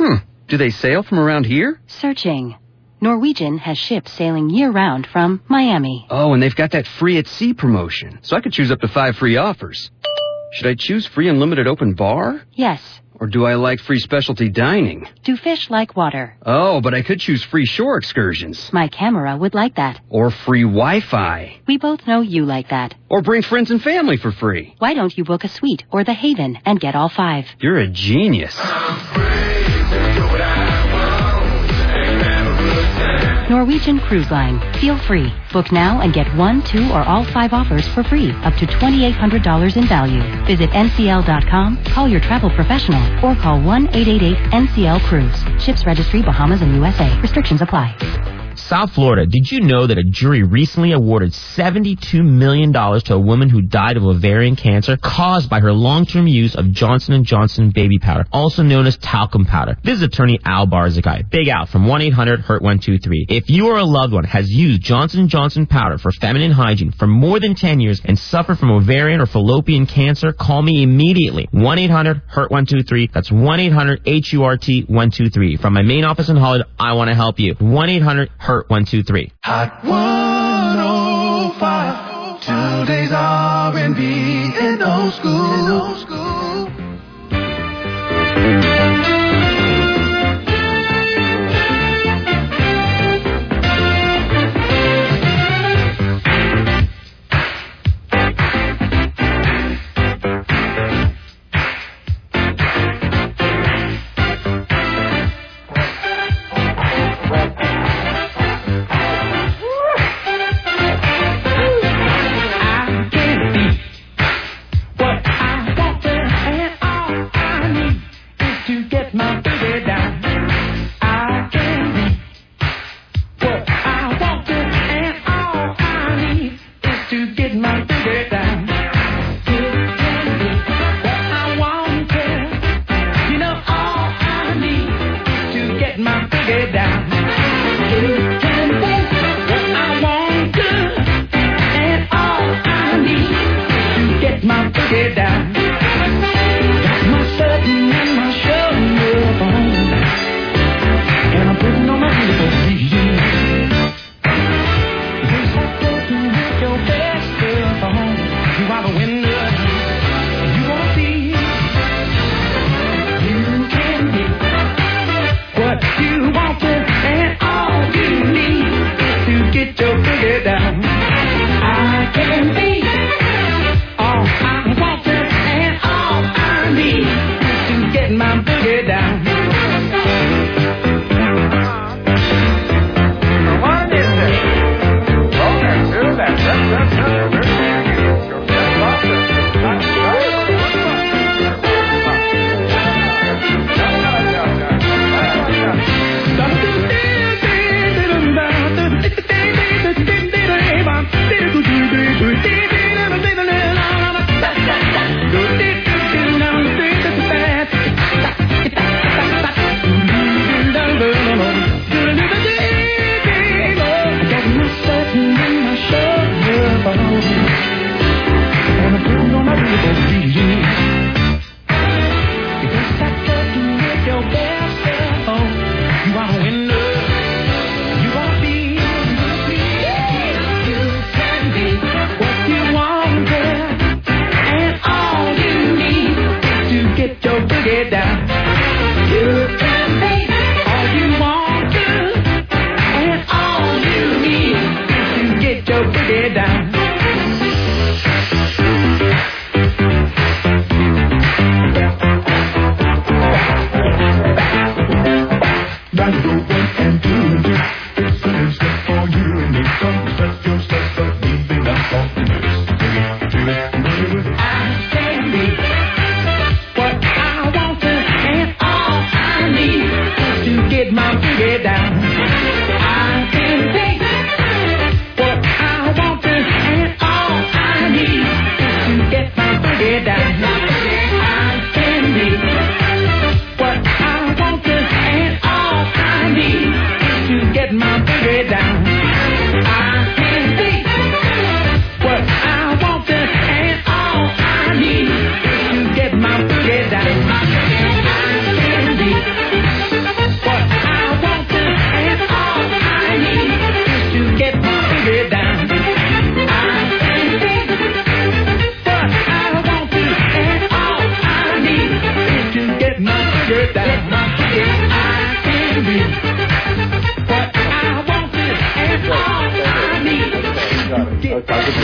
Do they sail from around here? Searching. Norwegian has ships sailing year-round from Miami. Oh, and they've got that free at sea promotion, so I could choose up to 5 free offers. Should I choose free unlimited open bar? Yes. Or do I like free specialty dining? Do fish like water? Oh, but I could choose free shore excursions. My camera would like that. Or free Wi-Fi. We both know you like that. Or bring friends and family for free. Why don't you book a suite or the Haven and get all 5? You're a genius. Norwegian Cruise Line. Feel free. Book now and get 1, 2, or all 5 offers for free, up to $2,800 in value. Visit ncl.com, call your travel professional, or call 1-888-NCL-CRUISE. Ships Registry, Bahamas and USA. Restrictions apply. South Florida, did you know that a jury recently awarded $72 million to a woman who died of ovarian cancer caused by her long-term use of Johnson & Johnson baby powder, also known as talcum powder? This is attorney Al Barzagai, Big Al from 1-800-HURT-123. If you or a loved one has used Johnson & Johnson powder for feminine hygiene for more than 10 years and suffer from ovarian or fallopian cancer, call me immediately. 1-800-HURT-123. That's 1-800-HURT-123. From my main office in Hollywood, I want to help you. 1-800-HURT-123. Hot 105. Today's R&B and old school.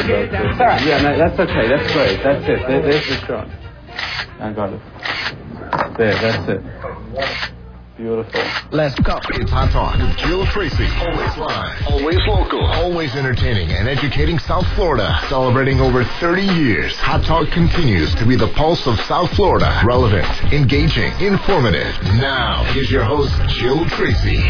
Yeah, no, that's okay. That's great. That's it. There's the shot. I got it. There, that's it. Beautiful. Let's go. It's Hot Talk with Jill Tracy. Always live. Always local. Always entertaining and educating South Florida. Celebrating over 30 years. Hot Talk continues to be the pulse of South Florida. Relevant, engaging, informative. Now, here's your host, Jill Tracy.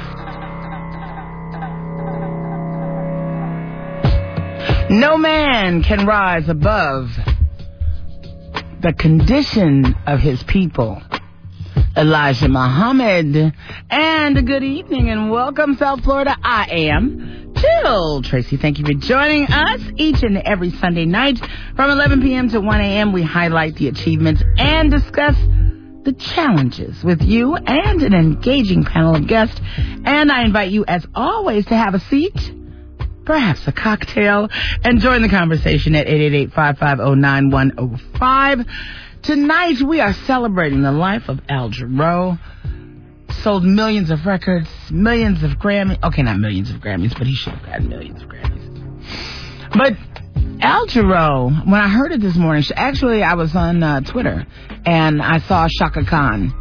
No man can rise above the condition of his people. Elijah Muhammad. And good evening and welcome, South Florida. I am Jill Tracy. Thank you for joining us each and every Sunday night from 11 p.m. to 1 a.m. We highlight the achievements and discuss the challenges with you and an engaging panel of guests. And I invite you, as always, to have a seat, perhaps a cocktail, and join the conversation at 888-550-9105. Tonight, we are celebrating the life of Al Jarreau. Sold millions of records, millions of Grammys. Okay, not millions of Grammys, but he should have gotten millions of Grammys. But Al Jarreau, when I heard it this morning, actually, I was on Twitter, and I saw Shaka Khan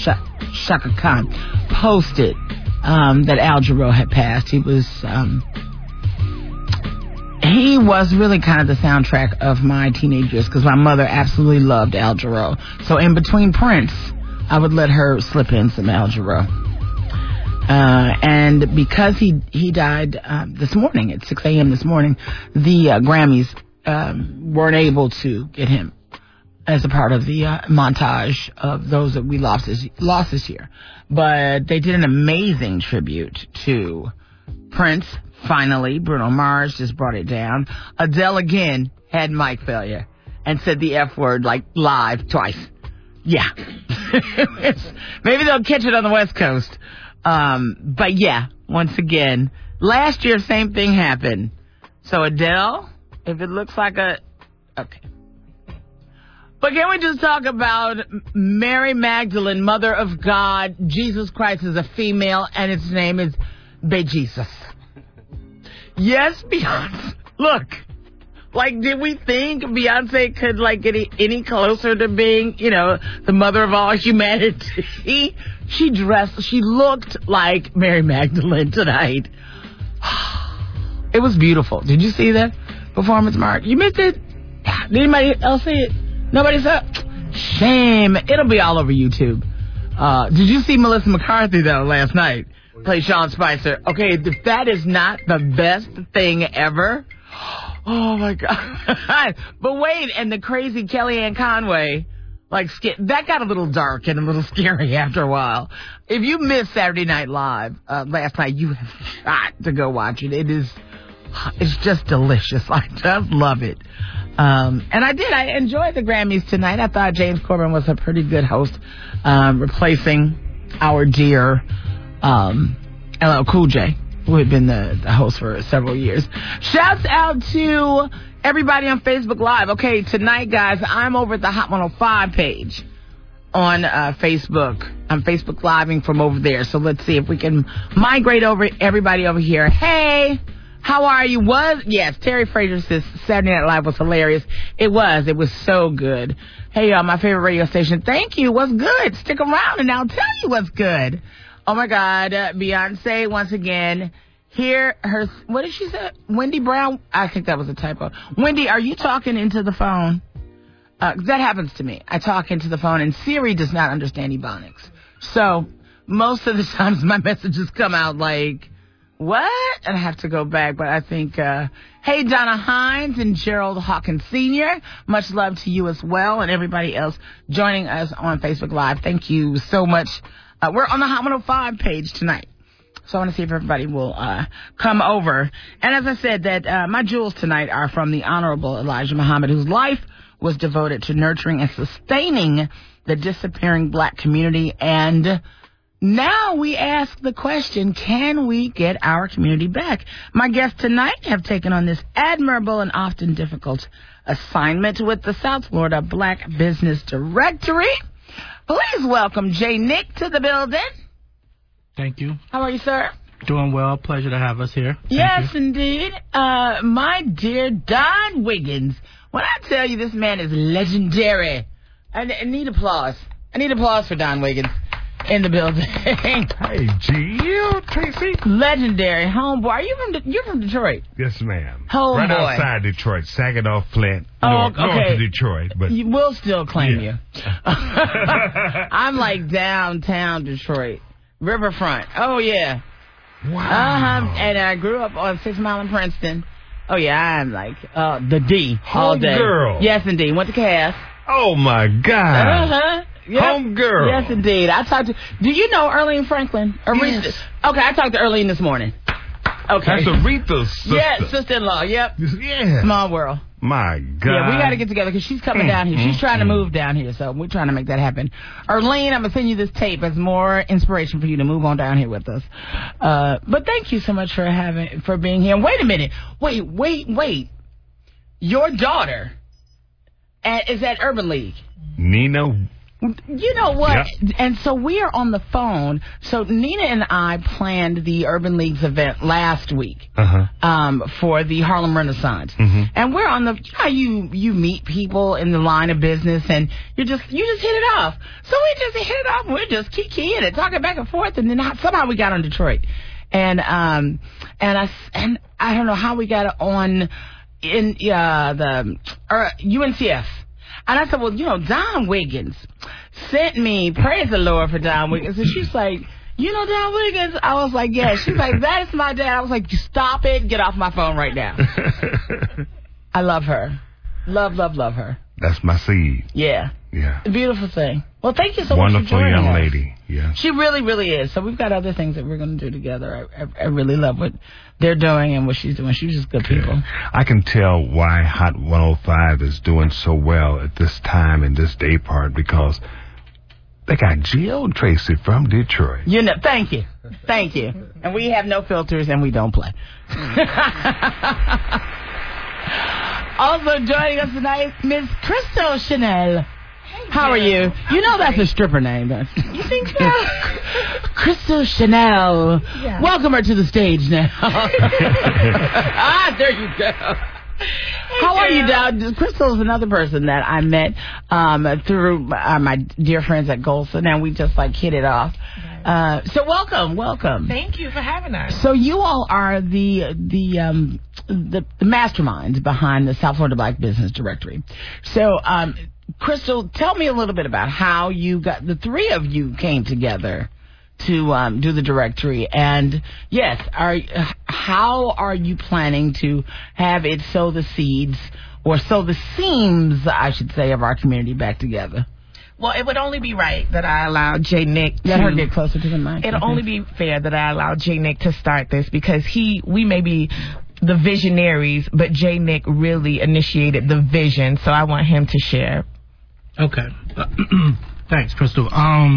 posted that Al Jarreau had passed. He was really kind of the soundtrack of my teenage years because my mother absolutely loved Al Jarreau. So in between Prince, I would let her slip in some Al Jarreau. And because he died this morning at 6 a.m. this morning, the Grammys weren't able to get him as a part of the montage of those that we lost this year. But they did an amazing tribute to Prince. Finally, Bruno Mars just brought it down. Adele again had mic failure and said the F word like live twice. Yeah. Maybe they'll catch it on the West Coast. But yeah, once again, last year, same thing happened. So Adele, if it looks like okay. But can we just talk about Mary Magdalene, Mother of God? Jesus Christ is a female and its name is Bejesus. Yes, Beyonce. Look, like, did we think Beyonce could, like, get any closer to being, the mother of all humanity? She looked like Mary Magdalene tonight. It was beautiful. Did you see that performance, Mark? You missed it? Did anybody else see it? Nobody saw it? Shame. It'll be all over YouTube. Did you see Melissa McCarthy, though, last night? Play Sean Spicer. Okay, if that is not the best thing ever. Oh, my God. But wait, and the crazy Kellyanne Conway, that got a little dark and a little scary after a while. If you missed Saturday Night Live last night, you have got to go watch it. It's just delicious. I just love it. And I enjoyed the Grammys tonight. I thought James Corbin was a pretty good host, replacing our dear LL Cool J, who had been the host for several years. Shouts out to everybody on Facebook Live. Okay, tonight, guys, I'm over at the Hot 105 page on Facebook. I'm Facebook Living from over there. So let's see if we can migrate over everybody over here. Hey, how are you? Yes, Terry Frazier says Saturday Night Live was hilarious. It was so good. Hey, y'all, my favorite radio station. Thank you. What's good? Stick around and I'll tell you what's good. Oh, my God. Beyonce, once again, what did she say? Wendy Brown? I think that was a typo. Wendy, are you talking into the phone? That happens to me. I talk into the phone, and Siri does not understand Ebonics. So most of the times my messages come out like, what? And I have to go back. But I think, hey, Donna Hines and Gerald Hawkins Sr., much love to you as well, and everybody else joining us on Facebook Live. Thank you so much. We're on the Hot 105 page tonight. So I want to see if everybody will come over. And as I said, that my jewels tonight are from the Honorable Elijah Muhammad, whose life was devoted to nurturing and sustaining the disappearing black community. And now we ask the question, can we get our community back? My guests tonight have taken on this admirable and often difficult assignment with the South Florida Black Business Directory. Please welcome Jay Nick to the building. Thank you. How are you, sir? Doing well. Pleasure to have us here. Yes, indeed. My dear Don Wiggins. When I tell you this man is legendary, I need applause. I need applause for Don Wiggins in the building. Hey, Jill, Tracy. Legendary homeboy. You're from Detroit? Yes, ma'am. Homeboy. Right outside Detroit, Saginaw, Flint, north of Detroit. But we'll still claim you. I'm like downtown Detroit, riverfront. Oh yeah. Wow. And I grew up on 6 Mile in Princeton. Oh yeah, I'm like the D all day. Girl. Yes, indeed. Went to Cass. Oh my God. Yep. Home girl. Yes, indeed. I talked to. Do you know Earlene Franklin? Yes. Okay, I talked to Earlene this morning. Okay. That's Aretha's sister. Yeah, sister-in-law. Yep. Yeah. Small world. My God. Yeah, we got to get together because she's coming down here. She's trying to move down here, so we're trying to make that happen. Earlene, I'm going to send you this tape as more inspiration for you to move on down here with us. But thank you so much for being here. Wait a minute. Wait. Your daughter is at Urban League. Nina. You know what? Yep. And so we are on the phone. So Nina and I planned the Urban League's event last week for the Harlem Renaissance. Mm-hmm. And we're on the, you meet people in the line of business and you just hit it off. So we just hit it off. We're just kikiing it, talking back and forth. And then somehow we got on Detroit. And I don't know how we got on in the UNCF. And I said, well, Don Wiggins sent me, praise the Lord for Don Wiggins. And she's like, you know Don Wiggins? I was like, yeah. She's like, that is my dad. I was like, stop it. Get off my phone right now. I love her. Love her. That's my seed. Yeah. Yeah. A beautiful thing. Well, thank you so much for Wonderful joining young us. lady. Yeah. She really, really is. So we've got other things that we're going to do together. I really love what they're doing and what she's doing. She's just good people. I can tell why Hot 105 is doing so well at this time and this day part because they got Jill Tracy from Detroit. Thank you. And we have no filters and we don't play. Also joining us tonight, Miss Crystal Chanel. How are you? You know that's a stripper name, don't you? You think so? Crystal Chanel. Yeah. Welcome her to the stage now. There you go. How are you, Dow? Crystal is another person that I met through my dear friends at Golson, and we just hit it off. So welcome. Thank you for having us. So you all are the masterminds behind the South Florida Black Business Directory. So, Crystal, tell me a little bit about how the three of you came together to do the directory, and yes, how are you planning to have it sow the seeds or sow the seams, I should say, of our community back together? Well, it would only be right that I allow J. Nick to... Let her get closer to the mic. It'll only be fair that I allow J. Nick to start this because we may be the visionaries, but J. Nick really initiated the vision, so I want him to share. Okay. Thanks, Crystal.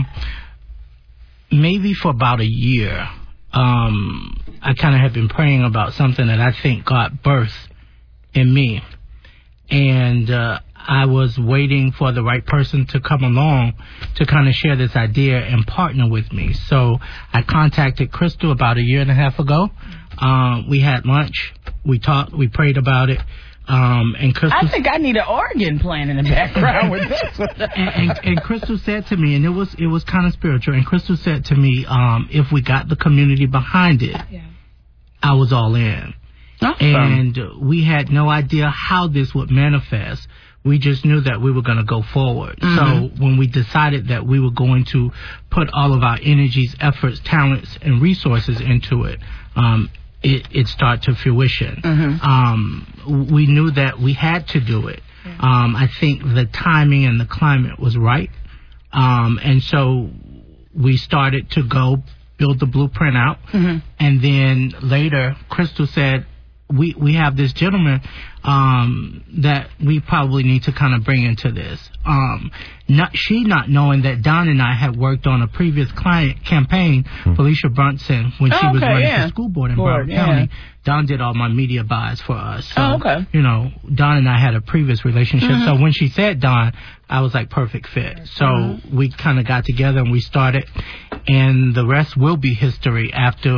Maybe for about a year, I kind of have been praying about something that I think God birthed in me. And I was waiting for the right person to come along to kind of share this idea and partner with me. So I contacted Crystal about a year and a half ago. We had lunch. We talked. We prayed about it. And Crystal, I think I need an organ playing in the background with this one. and Crystal said to me, and it was kind of spiritual. And Crystal said to me, if we got the community behind it, I was all in. Awesome. And we had no idea how this would manifest. We just knew that we were going to go forward. Mm-hmm. So when we decided that we were going to put all of our energies, efforts, talents, and resources into it, it started to fruition. Mm-hmm. We knew that we had to do it. Yeah. I think the timing and the climate was right. And so we started to go build the blueprint out. Mm-hmm. And then later, Crystal said, we have this gentleman that we probably need to kind of bring into this. Not knowing that Don and I had worked on a previous client campaign, Felicia Brunson, when she was running for school board in Broward County. Don did all my media buys for us. So, Don and I had a previous relationship. Mm-hmm. So when she said Don, I was like, perfect fit. So we kind of got together and we started. And the rest will be history after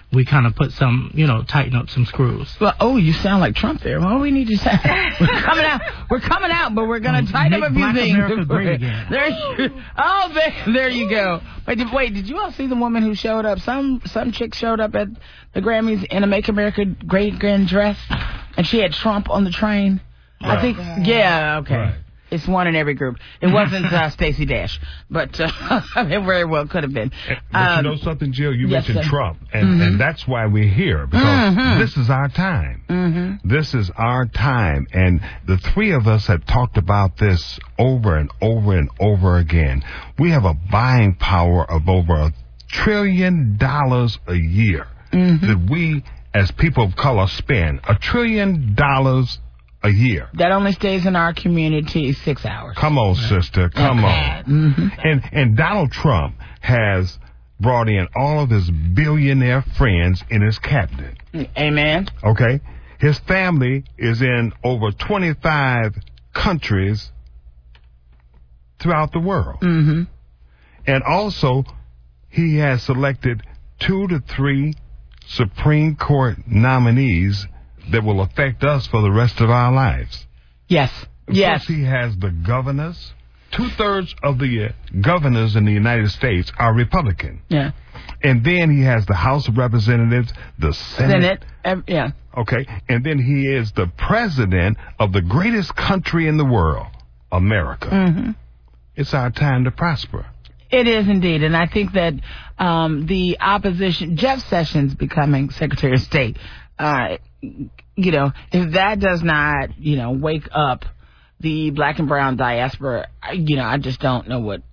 we kind of put some, tighten up some screws. Well, you sound like Trump there. Well, we need to say we're coming out, but we're going to tighten up a few things. America great again. There you go. Wait, did you all see the woman who showed up? Some chick showed up at the Grammys in a Make America Great Again dress, and she had Trump on the train. Right. I think, yeah, okay. Right. It's one in every group. It wasn't Stacey Dash, but it very well could have been. But you know something, Jill? You yes, mentioned sir. Trump, and that's why we're here, because this is our time. Mm-hmm. This is our time, and the three of us have talked about this over and over and over again. We have a buying power of over $1 trillion a year that we, as people of color, spend. $1 trillion a year. That only stays in our community 6 hours. Come on, sister. Come on. Mm-hmm. And Donald Trump has brought in all of his billionaire friends in his cabinet. Amen. Okay? His family is in over 25 countries throughout the world. Mm-hmm. And also, he has selected 2 to 3 Supreme Court nominees that will affect us for the rest of our lives. Yes. Yes. Plus, he has the governors. 2/3 of the governors in the United States are Republican. Yeah. And then he has the House of Representatives, the Senate. Yeah. Okay. And then he is the president of the greatest country in the world, America. Mm-hmm. It's our time to prosper. It is indeed, and I think that the opposition, Jeff Sessions becoming Secretary of State, if that does not, wake up the black and brown diaspora, I just don't know what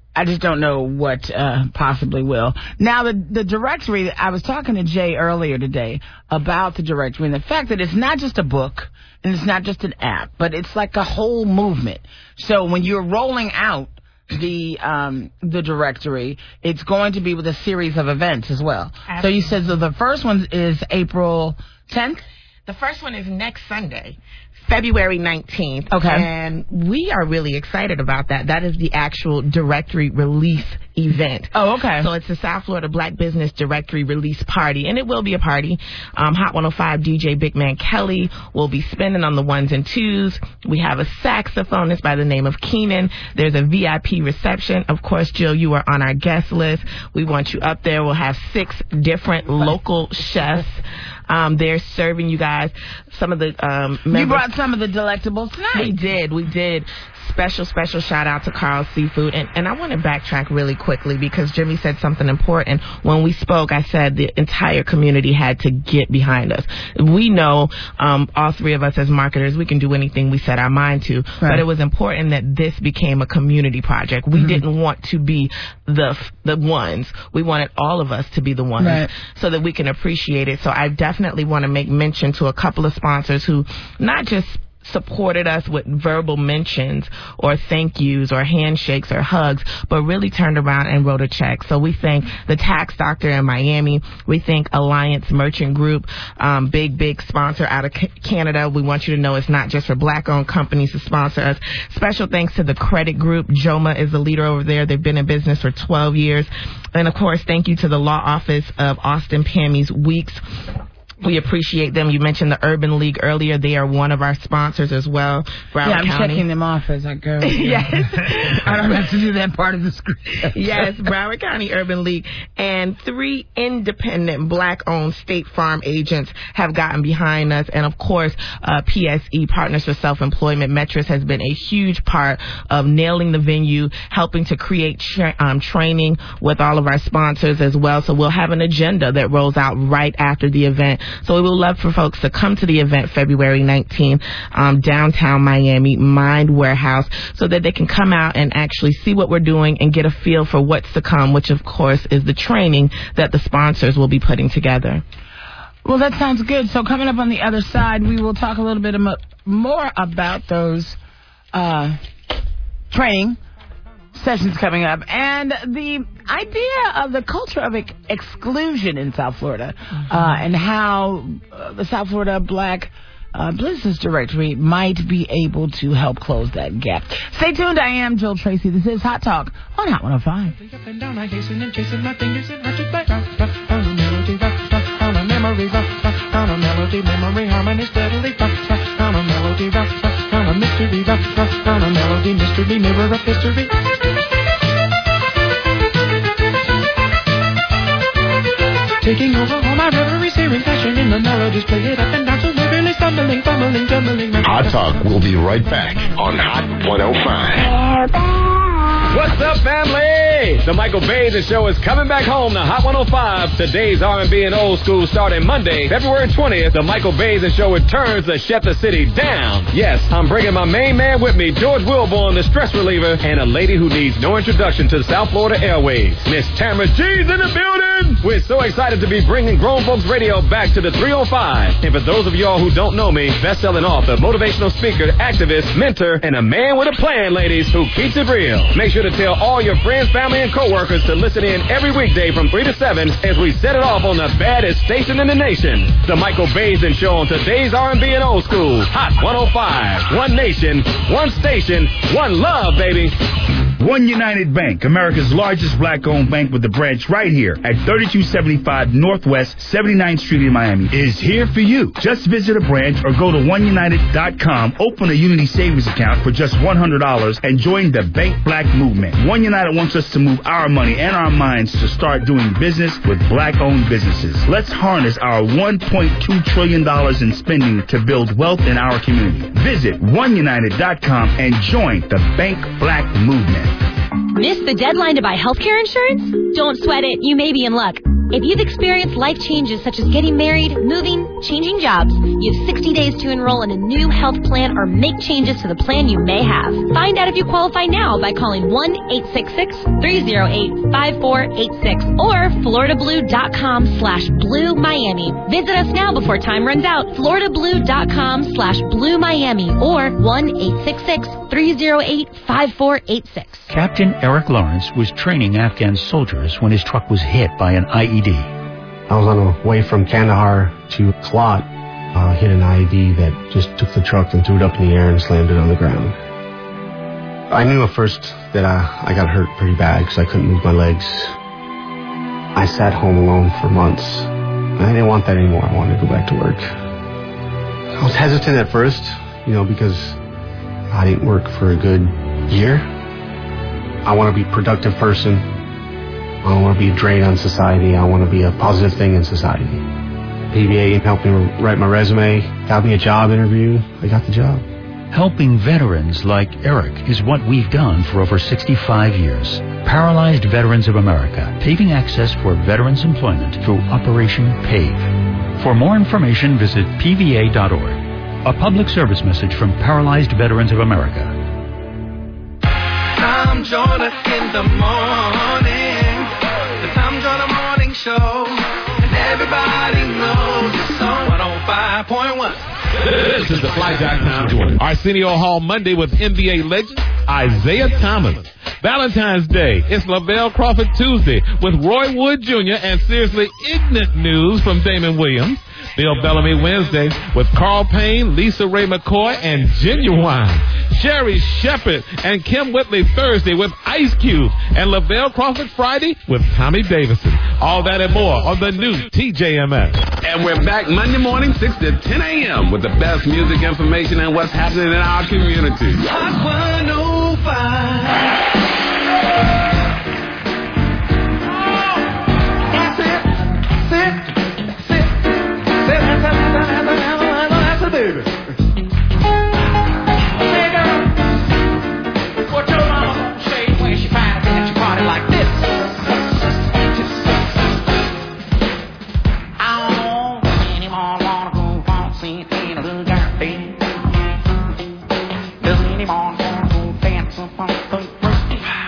possibly will. Now, the directory, I was talking to Jay earlier today about the directory and the fact that it's not just a book and it's not just an app, but it's like a whole movement. So when you're rolling out the directory, it's going to be with a series of events as well. Absolutely. So you said the first one is April 10th? The first one is next Sunday, February 19th. Okay. And we are really excited about that. That is the actual directory release event. Oh, okay. So it's the South Florida Black Business Directory Release Party, and it will be a party. Hot 105 DJ Big Man Kelly will be spinning on the ones and twos. We have a saxophonist by the name of Keenan. There's a VIP reception. Of course, Jill, you are on our guest list. We want you up there. We'll have 6 different local chefs. They're serving you guys some of the members. You brought some of the delectables tonight. We did. Special shout out to Carl's Seafood. And I want to backtrack really quickly because Jimmy said something important. When we spoke, I said the entire community had to get behind us. We know, all three of us as marketers, we can do anything we set our mind to. Right. But it was important that this became a community project. We didn't want to be the ones. We wanted all of us to be the ones so that we can appreciate it. So I definitely want to make mention to a couple of sponsors who not just supported us with verbal mentions or thank yous or handshakes or hugs, but really turned around and wrote a check. So we thank the Tax Doctor in Miami. We thank Alliance Merchant Group, big sponsor out of Canada. We want you to know it's not just for black-owned companies to sponsor us. Special thanks to the Credit Group. Joma is the leader over there. They've been in business for 12 years. And, of course, thank you to the law office of Austin Pammy's Weeks. We appreciate them. You mentioned the Urban League earlier. They are one of our sponsors as well. Broward I'm County. checking them off as I go. Yes. I don't have to do that part of the script. Yes, Broward County Urban League. And 3 independent black-owned State Farm agents have gotten behind us. And, of course, PSE, Partners for Self-Employment. Metris has been a huge part of nailing the venue, helping to create training with all of our sponsors as well. So we'll have an agenda that rolls out right after the event. So we would love for folks to come to the event February 19th, downtown Miami, Mind Warehouse, so that they can come out and actually see what we're doing and get a feel for what's to come, which, of course, is the training that the sponsors will be putting together. Well, that sounds good. So coming up on the other side, we will talk a little bit more about those training sessions coming up and the idea of the culture of exclusion in South Florida and how the South Florida Black Business Directory might be able to help close that gap. Stay tuned. I am Jill Tracy. This is Hot Talk on Hot 105. memory, rock, on a melody, memory, harmony, steadily, rock, on a melody, rock, on a mystery, rock, on a melody, mystery, mirror of history. Taking over all my reveries, hearing passion in the melodies, play it up and down, so literally stumbling, fumbling, jumbling. Hot Talk will be right back on Hot 105. What's up, family? The Michael Basin Show is coming back home to Hot 105. Today's R&B and old school starting Monday, February 20th. The Michael Basin Show returns to shut the city down. Yes, I'm bringing my main man with me, George Wilborn, the stress reliever, and a lady who needs no introduction to the South Florida airwaves, Miss Tamara G's in the building. We're so excited to be bringing Grown Folks Radio back to the 305. And for those of y'all who don't know me, best-selling author, motivational speaker, activist, mentor, and a man with a plan, ladies, who keeps it real. Make sure to tell all your friends, family, and coworkers to listen in every weekday from 3 to 7 as we set it off on the baddest station in the nation. The Michael Basin Show on today's R&B and old school. Hot 105. One nation, one station, one love, baby. One United Bank, America's largest black-owned bank with a branch right here at 3275 Northwest 79th Street in Miami, is here for you. Just visit a branch or go to oneunited.com, open a Unity savings account for just $100, and join the Bank Black movement. One United wants us to move our money and our minds to start doing business with black-owned businesses. Let's harness our $1.2 trillion in spending to build wealth in our community. Visit oneunited.com and join the Bank Black movement. Missed the deadline to buy healthcare insurance? Don't sweat it. You may be in luck. If you've experienced life changes such as getting married, moving, changing jobs, you have 60 days to enroll in a new health plan or make changes to the plan you may have. Find out if you qualify now by calling 1-866-308-5486 or floridablue.com/Blue Miami. Visit us now before time runs out. floridablue.com/Blue Miami or 1-866-308-5486. Captain Eric Lawrence was training Afghan soldiers when his truck was hit by an IED. I was on the way from Kandahar to Kalat, hit an IED that just took the truck and threw it up in the air and slammed it on the ground. I knew at first that I got hurt pretty bad because I couldn't move my legs. I sat home alone for months. I didn't want that anymore. I wanted to go back to work. I was hesitant at first, because I didn't work for a good year. I want to be a productive person. I don't want to be a drain on society. I want to be a positive thing in society. PBA helped me write my resume, got me a job interview. I got the job. Helping veterans like Eric is what we've done for over 65 years. Paralyzed Veterans of America, paving access for veterans' employment through Operation PAVE. For more information, visit pva.org. A public service message from Paralyzed Veterans of America. Tom Joyner in the morning. The Tom Joyner Morning Show. And everybody knows it's on 105.1. This is the Fly.com Arsenio Hall Monday with NBA legend Isaiah Thomas. Valentine's Day, it's Lavelle Crawford Tuesday with Roy Wood Jr. and seriously ignorant news from Damon Williams. Bill Bellamy Wednesday with Carl Payne, Lisa Ray McCoy, and Genuine. Sherry Shepard and Kim Whitley Thursday with Ice Cube. And Lavelle Crawford Friday with Tommy Davidson. All that and more on the new TJMS. And we're back Monday morning, 6 to 10 a.m. with the best music information and what's happening in our community. Hot 105. That's it, baby. Hey, girl, what your mama gonna say when she finds out that you party like this? I don't anymore wanna go waltzing in a little garden. Does anyone wanna go dance up on the roof?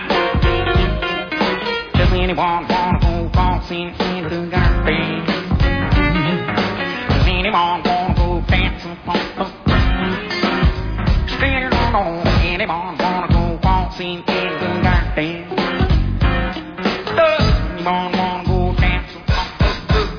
Does anyone wanna go waltzing in a little garden? Does anyone wanna go dancing on the roof? Still don't know anyone wanna go waltzing in the garden. Does anyone wanna go dancing on the roof?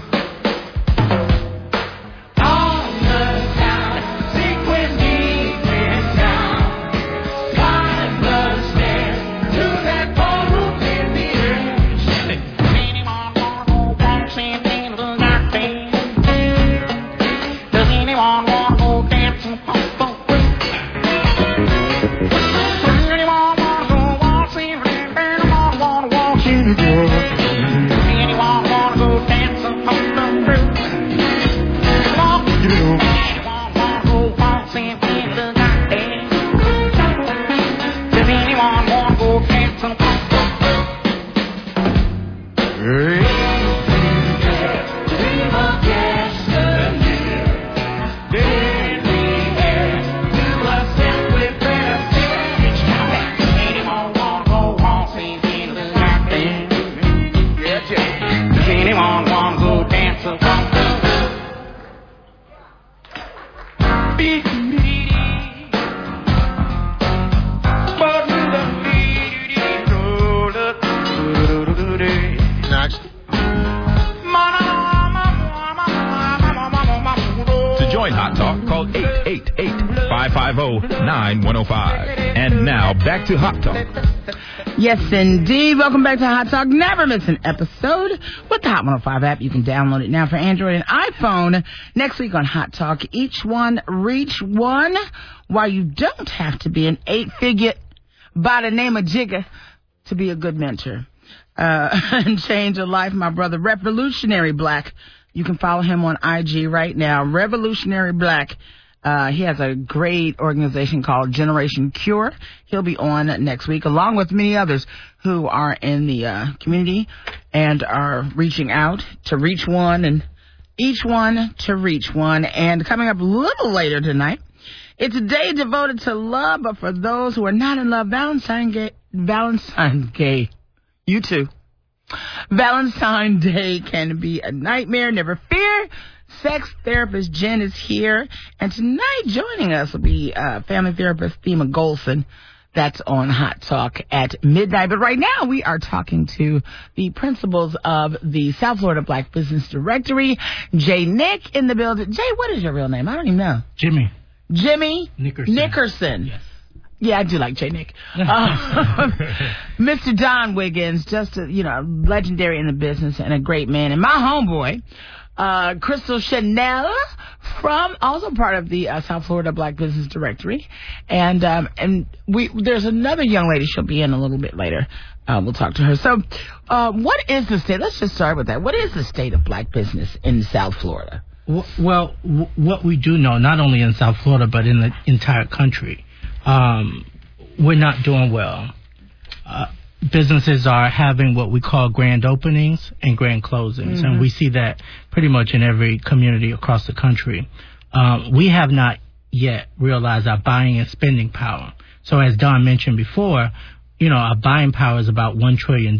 On the town, sing with me, get down. Climb the stairs to that ballroom in the air. Anyone wanna go waltzing in the garden? 888-550-9105. And now, back to Hot Talk. Yes, indeed. Welcome back to Hot Talk. Never miss an episode with the Hot 105 app. You can download it now for Android and iPhone. Next week on Hot Talk, each one, reach one. Why you don't have to be an 8-figure by the name of Jigga to be a good mentor. And change your life, my brother, Revolutionary Black. You can follow him on IG right now, Revolutionary Black. He has a great organization called Generation Cure. He'll be on next week, along with many others who are in the community and are reaching out to reach one, and each one to reach one. And coming up a little later tonight, it's a day devoted to love, but for those who are not in love, Valentine's Day. You too. Valentine's Day can be a nightmare. Never fear. Sex therapist Jen is here. And tonight joining us will be family therapist Thema Golson. That's on Hot Talk at midnight. But right now we are talking to the principals of the South Florida Black Business Directory, Jay Nick in the building. Jay, what is your real name? I don't even know. Jimmy Nickerson. Yes. Yeah, I do like Jay Nick. Mr. Don Wiggins, just a, legendary in the business and a great man. And my homeboy, Crystal Chanel, also part of the South Florida Black Business Directory. And there's another young lady, she'll be in a little bit later. We'll talk to her. So, what is the state? Let's just start with that. What is the state of black business in South Florida? Well, what we do know, not only in South Florida, but in the entire country, we're not doing well. Businesses are having what we call grand openings and grand closings, and we see that pretty much in every community across the country. We have not yet realized our buying and spending power. So as Don mentioned before, our buying power is about $1 trillion.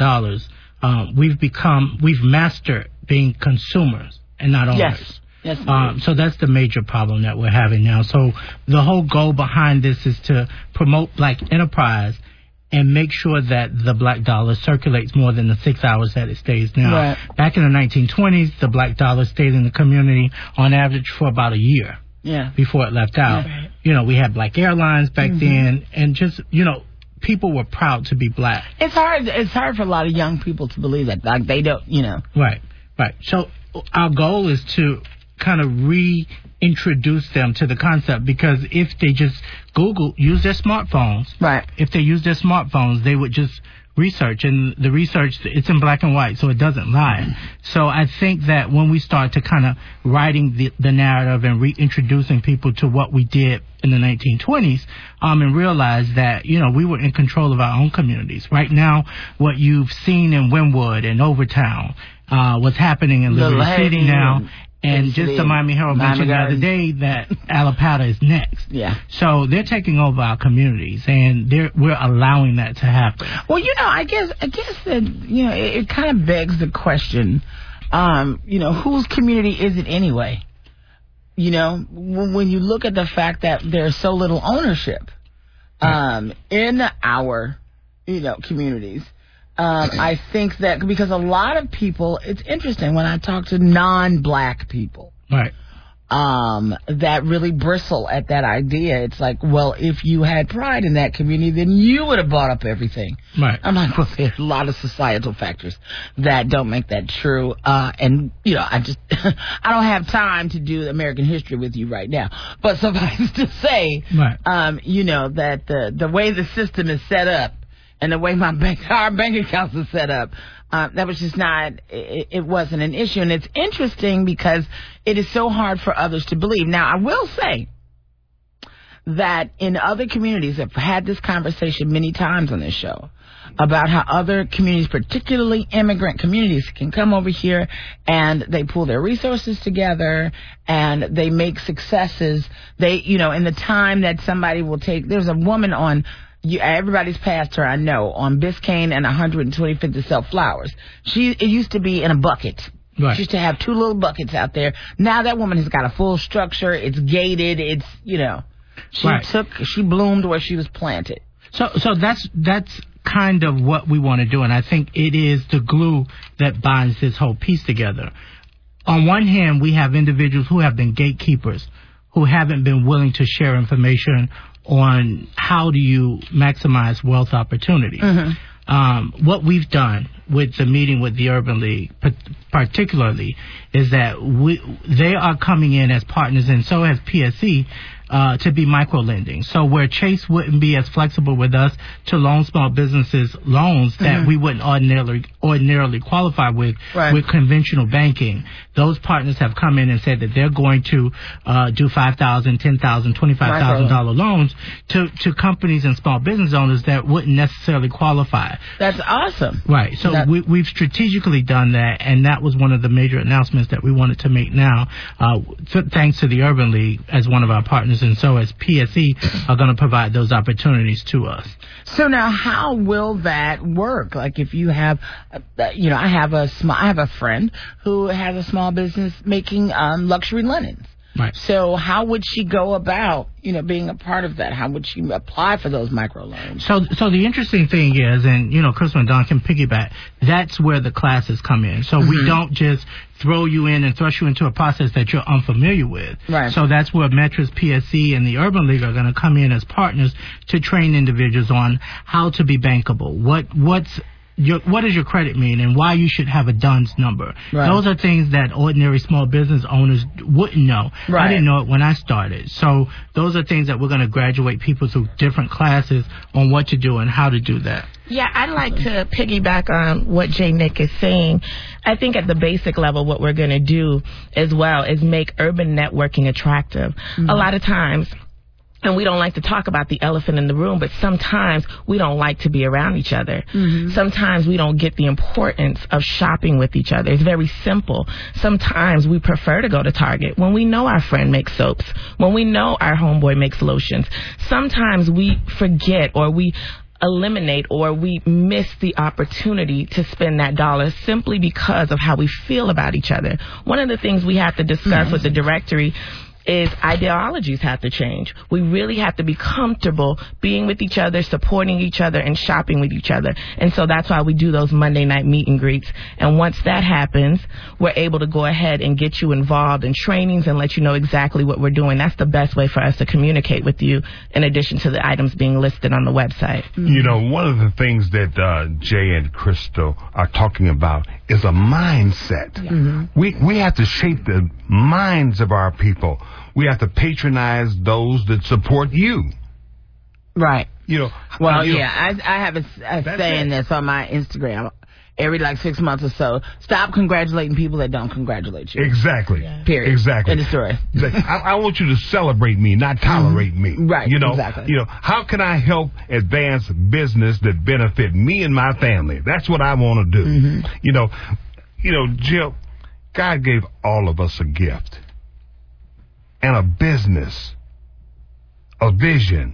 We've mastered being consumers and not owners. Yes. So that's the major problem that we're having now. So the whole goal behind this is to promote black enterprise and make sure that the black dollar circulates more than the 6 hours that it stays now. Right. Back in the 1920s, the black dollar stayed in the community on average for about a year before it left out. Yeah. We had black airlines back then, and just, people were proud to be black. It's hard for a lot of young people to believe that. Like, they don't, Right. So our goal is to kind of reintroduce them to the concept, because if they just use their smartphones, if they use their smartphones, they would just research, and the research, it's in black and white, so it doesn't lie. So I think that when we start to kind of writing the narrative and reintroducing people to what we did in the 1920s, and realize that, we were in control of our own communities. Right now, what you've seen in Wynwood and Overtown, what's happening in Liberty City now, and just the Miami Herald mentioned the other day that Alapata is next. Yeah. So they're taking over our communities, and we're allowing that to happen. Well, I guess that, it kind of begs the question, whose community is it anyway? When you look at the fact that there's so little ownership in our, communities. I think that because a lot of people, it's interesting when I talk to non-black people, that really bristle at that idea. It's like, well, if you had pride in that community, then you would have bought up everything. Right. I'm like, well, there's a lot of societal factors that don't make that true. And, I don't have time to do American history with you right now. But suffice to say, that the way the system is set up, and the way our bank accounts are set up, that was just not, it wasn't an issue. And it's interesting because it is so hard for others to believe. Now, I will say that in other communities, I've had this conversation many times on this show about how other communities, particularly immigrant communities, can come over here and they pull their resources together and they make successes. They, in the time that somebody will take, there's a woman on, everybody's passed her, I know, on Biscayne and 125th to sell flowers. It used to be in a bucket. Right. She used to have 2 little buckets out there. Now that woman has got a full structure. It's gated. It's, she bloomed where she was planted. So that's kind of what we want to do, and I think it is the glue that binds this whole piece together. On one hand, we have individuals who have been gatekeepers who haven't been willing to share information on how do you maximize wealth opportunity. What we've done with the meeting with the Urban League, particularly, is that they are coming in as partners, and so has PSE, to be micro-lending. So where Chase wouldn't be as flexible with us to loan small businesses loans that we wouldn't ordinarily qualify with conventional banking, those partners have come in and said that they're going to do $5,000, $10,000, $25,000 loans to companies and small business owners that wouldn't necessarily qualify. That's awesome. Right. So we've strategically done that, and that was one of the major announcements that we wanted to make now, thanks to the Urban League as one of our partners, and so as PSE are going to provide those opportunities to us. So now, how will that work? Like, if you have, I have a friend who has a small business making luxury linens. Right. So how would she go about, being a part of that? How would she apply for those microloans? So the interesting thing is, and, Crystal and Don can piggyback, that's where the classes come in. So we don't just throw you in and thrust you into a process that you're unfamiliar with. Right. So that's where Metris, PSE, and the Urban League are going to come in as partners to train individuals on how to be bankable. What does your credit mean, and why you should have a DUNS number? Right. Those are things that ordinary small business owners wouldn't know. Right. I didn't know it when I started. So those are things that we're going to graduate people through different classes on what to do and how to do that. Yeah, I'd like to piggyback on what J. Nick is saying. I think at the basic level, what we're going to do as well is make urban networking attractive. A lot of times, and we don't like to talk about the elephant in the room, but sometimes we don't like to be around each other. Sometimes we don't get the importance of shopping with each other. It's very simple. Sometimes we prefer to go to Target when we know our friend makes soaps, when we know our homeboy makes lotions. Sometimes we forget, or we eliminate, or we miss the opportunity to spend that dollar simply because of how we feel about each other. One of the things we have to discuss with the directory is ideologies have to change. We really have to be comfortable being with each other, supporting each other, and shopping with each other. And so that's why we do those Monday night meet and greets. And once that happens, we're able to go ahead and get you involved in trainings and let you know exactly what we're doing. That's the best way for us to communicate with you, in addition to the items being listed on the website. One of the things that Jay and Crystal are talking about is a mindset. We have to shape the minds of our people. We have to patronize those that support you. Right. I have a saying this on my Instagram every 6 months or so. Stop congratulating people that don't congratulate you. Exactly. Yeah. Period. Exactly. End of story. Exactly. I want you to celebrate me, not tolerate me. Right. Exactly. How can I help advance business that benefit me and my family? That's what I want to do. Jill, God gave all of us a gift and a business, a vision.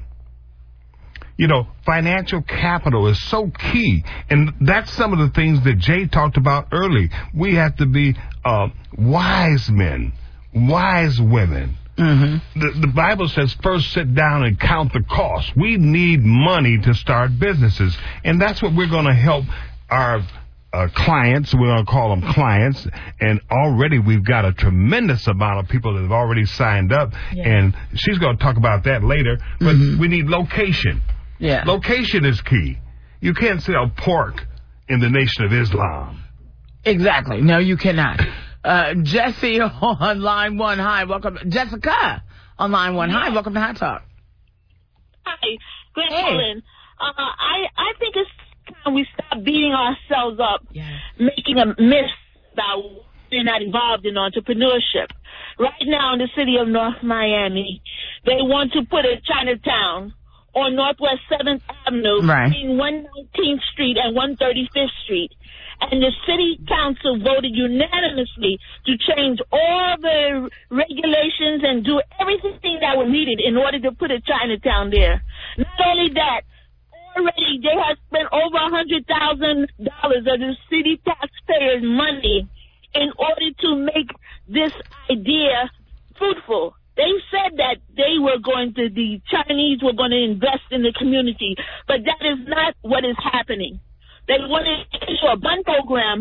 Financial capital is so key. And that's some of the things that Jay talked about early. We have to be wise men, wise women. The Bible says first sit down and count the cost. We need money to start businesses. And that's what we're going to help our clients. We're going to call them clients. And already we've got a tremendous amount of people that have already signed up. Yeah. And she's going to talk about that later. But we need location. Yeah. Location is key. You can't sell pork in the Nation of Islam. Exactly. No, you cannot. Jesse on line 1. Hi, welcome. Jessica on line 1. Hi, welcome to Hot Talk. Hi, good morning. I think it's time we stop beating ourselves up, making a myth about we're not involved in entrepreneurship. Right now in the city of North Miami, they want to put a Chinatown on Northwest 7th Avenue between 119th Street and 135th Street. And the city council voted unanimously to change all the regulations and do everything that was needed in order to put a Chinatown there. Not only that, already they have spent over $100,000 of the city taxpayers' money in order to make this idea fruitful. They said that the Chinese were going to invest in the community, but that is not what is happening. They wanted to issue a bond program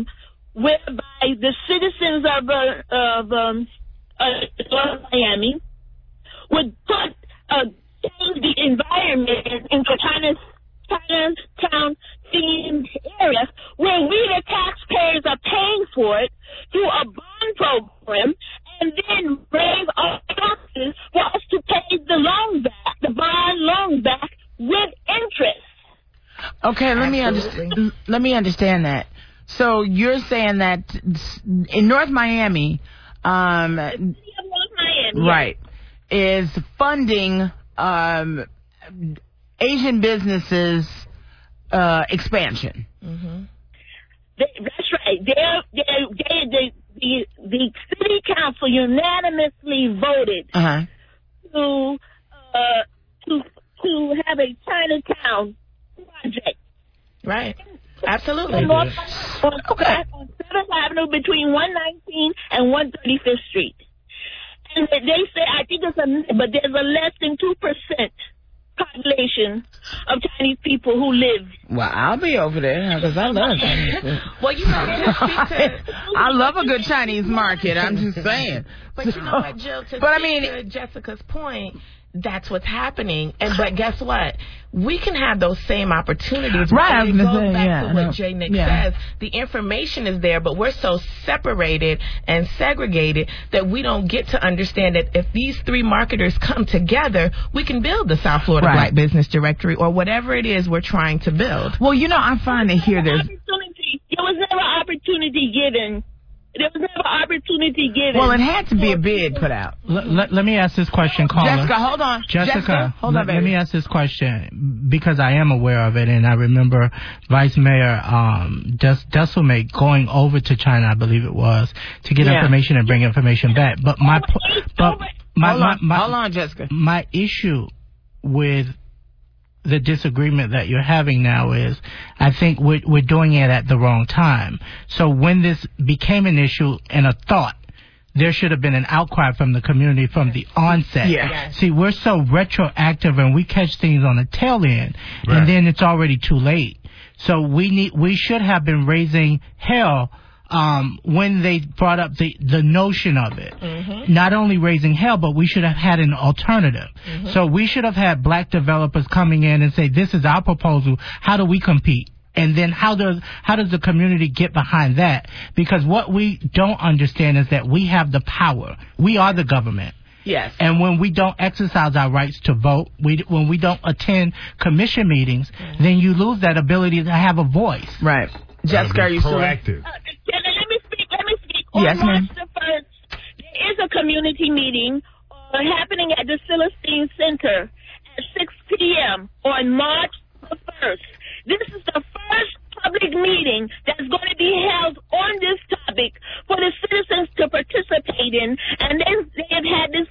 whereby the citizens of North Miami would change the environment into Chinatown themed areas where we, the taxpayers, are paying for it through a bond program, and then raise our taxes for us to pay the loan back, the bond loan back with interest. Okay, let me understand that. So you're saying that in North Miami, right, is funding Asian businesses expansion. Mm-hmm. That's right. The city council unanimously voted to have a Chinatown project. Right. Absolutely. On 7th Avenue between 119 and 135th Street. And they say, I think but there's a less than 2% population of Chinese people who live. Well, I'll be over there because I love Chinese food. Well, you know, I love a good Chinese market. I'm just saying. But you know what, Jill? To Jessica's point, that's what's happening. But guess what? We can have those same opportunities. Right. It goes back to what J. Nick says. The information is there, but we're so separated and segregated that we don't get to understand that if these three marketers come together, we can build the South Florida Black Business Directory or whatever it is we're trying to build. Well, you know, I find that here There was never opportunity given. There was never opportunity given. Well, it had to be a bid put out. Let me ask this question, caller. Jessica, hold on. Jessica, hold on, baby. Let me ask this question because I am aware of it, and I remember Vice Mayor Desselmate going over to China, I believe it was, to get information and bring information back. But hold on, Jessica. My issue with the disagreement that you're having now is I think we're doing it at the wrong time. So when this became an issue and a thought, there should have been an outcry from the community from the onset. Yeah. See, we're so retroactive and we catch things on the tail end, and then it's already too late. So we should have been raising hell when they brought up the notion of it. Mm-hmm. Not only raising hell, but we should have had an alternative. Mm-hmm. So we should have had black developers coming in and say, this is our proposal. How do we compete? And then how does the community get behind that? Because what we don't understand is that we have the power. We are the government. Yes. And when we don't exercise our rights to vote, when we don't attend commission meetings, then you lose that ability to have a voice. Right. Jessica, are you proactive? Let me speak. Yes, on ma'am. March the 1st, there is a community meeting happening at the Celestine Center at 6 p.m. on March the 1st. This is the first public meeting that's going to be held on this topic for the citizens to participate in, and they have had this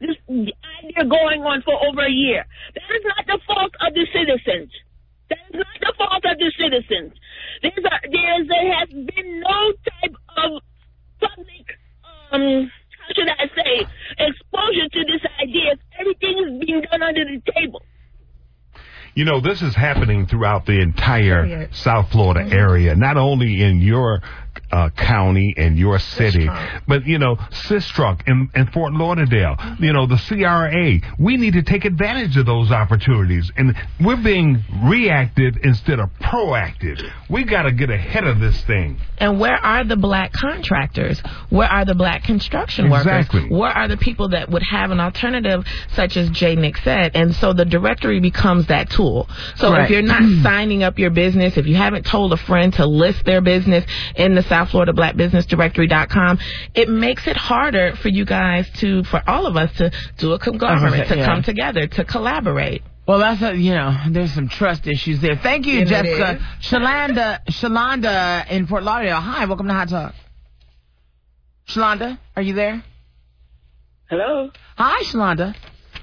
idea going on for over a year. That is not the fault of the citizens. That is not the fault of the citizens. There has been no type of public, how should I say, exposure to this idea. Everything is being done under the table. You know, this is happening throughout the entire South Florida area, not only in your county and your city, but, you know, Sistrunk in Fort Lauderdale, you know, the CRA. We need to take advantage of those opportunities. And we're being reactive instead of proactive. We got to get ahead of this thing. And where are the black contractors? Where are the black construction workers? Where are the people that would have an alternative, such as J. Nick said? And so the directory becomes that tool. So if you're not signing up your business, if you haven't told a friend to list their business in the South Florida Black Business Directory.com, it makes it harder for you guys for all of us to do a conglomerate, to come together, to collaborate. Well, there's some trust issues there. Thank you, Jessica. Shalonda in Fort Lauderdale. Hi, welcome to Hot Talk. Shalonda, are you there? Hello. Hi, Shalonda.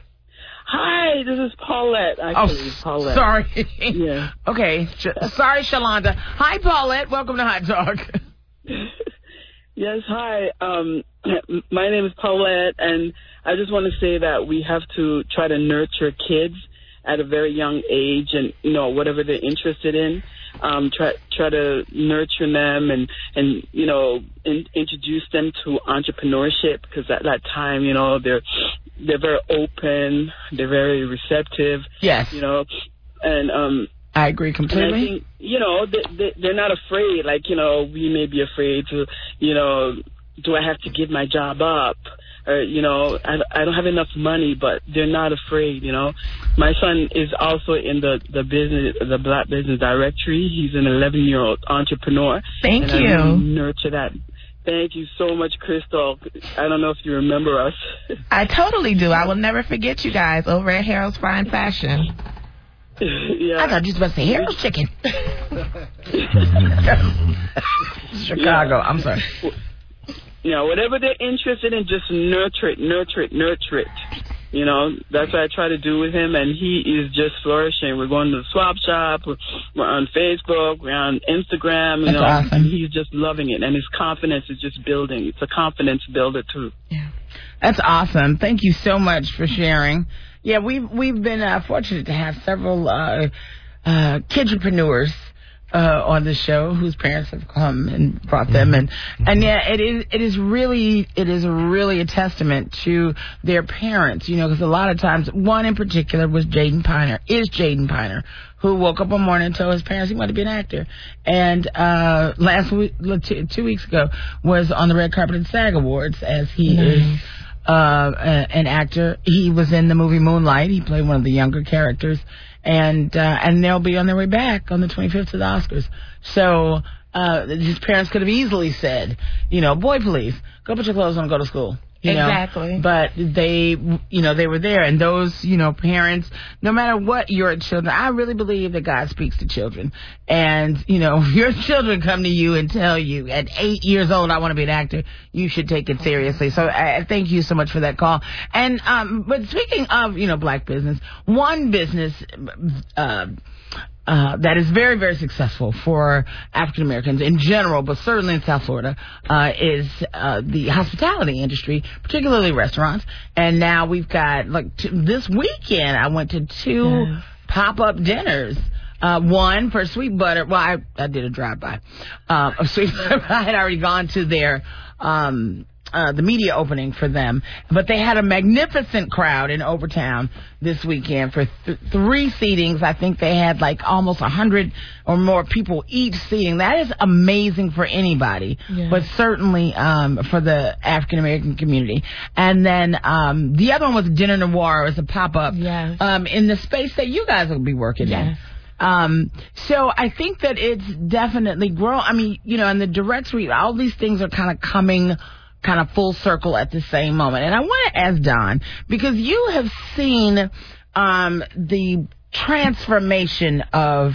Hi, this is Paulette. Actually, Paulette. Sorry. Yeah. Okay. Sorry, Shalonda. Hi, Paulette. Welcome to Hot Talk. Yes, hi. My name is Paulette, and I just want to say that we have to try to nurture kids at a very young age, and whatever they're interested in, try to nurture them and introduce them to entrepreneurship, because at that time they're they're very open, they're very receptive. Yes. You know, and I agree completely. And I think, you know, they're not afraid. Like, you know, we may be afraid to, you know, do I have to give my job up? Or, you know, I don't have enough money, but they're not afraid, you know. My son is also in the Black Business Directory. He's an 11-year-old entrepreneur. Thank and you. I really nurture that. Thank you so much, Crystal. I don't know if you remember us. I totally do. I will never forget you guys over at Harold's Fine Fashion. Yeah. I thought you were supposed to say Harold's Chicken. Chicago. I'm sorry. You know, whatever they're interested in, just nurture it. You know, that's what I try to do with him, and he is just flourishing. We're going to the swap shop. We're on Facebook. We're on Instagram. You know, awesome. And he's just loving it, and his confidence is just building. It's a confidence builder, too. Yeah. That's awesome. Thank you so much for sharing. Yeah, we've been fortunate to have several kidpreneurs on the show whose parents have come and brought them, and yeah, it is really a testament to their parents, you know, because a lot of times, one in particular was Jaden Piner, who woke up one morning and told his parents he wanted to be an actor, and last week, 2 weeks ago, was on the red carpet at SAG Awards as he is an actor. He was in the movie Moonlight. He played one of the younger characters. And they'll be on their way back on the 25th to the Oscars. So, his parents could have easily said, you know, boy, please, go put your clothes on and go to school. You Exactly. know? But they were there. And those, you know, parents, no matter what your children, I really believe that God speaks to children. And, you know, if your children come to you and tell you at 8 years old, I want to be an actor, you should take it seriously. So I thank you so much for that call. And, but speaking of, you know, black business, one business, that is very, very successful for African Americans in general, but certainly in South Florida, is the hospitality industry, particularly restaurants. And now we've got, this weekend, I went to two pop-up dinners. One for Sweet Butter. Well, I did a drive-by of Sweet Butter. I had already gone to their the media opening for them, but they had a magnificent crowd in Overtown this weekend for three seatings. I think they had like almost 100 or more people each seating. That is amazing for anybody, but certainly for the African American community. And then the other one was Dinner Noir. It was a pop-up in the space that you guys will be working in. So I think that it's definitely grown. I mean, you know, in the direct suite, all these things are kind of coming kind of full circle at the same moment. And I want to ask Don, because you have seen the transformation of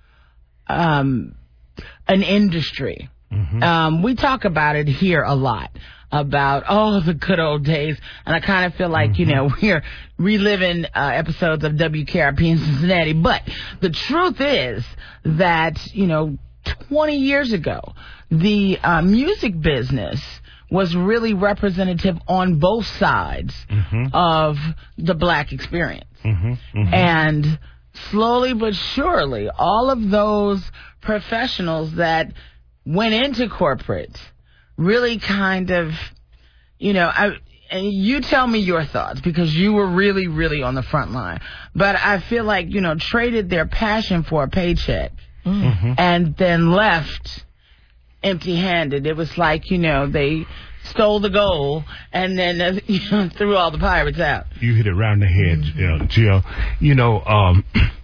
an industry. We talk about it here a lot, about, the good old days. And I kind of feel like, you know, we're reliving episodes of WKRP in Cincinnati. But the truth is that, you know, 20 years ago, the music business was really representative on both sides of the black experience. And slowly but surely, all of those professionals that went into corporate really kind of, you know, and you tell me your thoughts, because you were really, really on the front line. But I feel like, you know, traded their passion for a paycheck and then left empty-handed. It was like, you know, they stole the gold and then threw all the pirates out. You hit it right in the head, Jill. You know,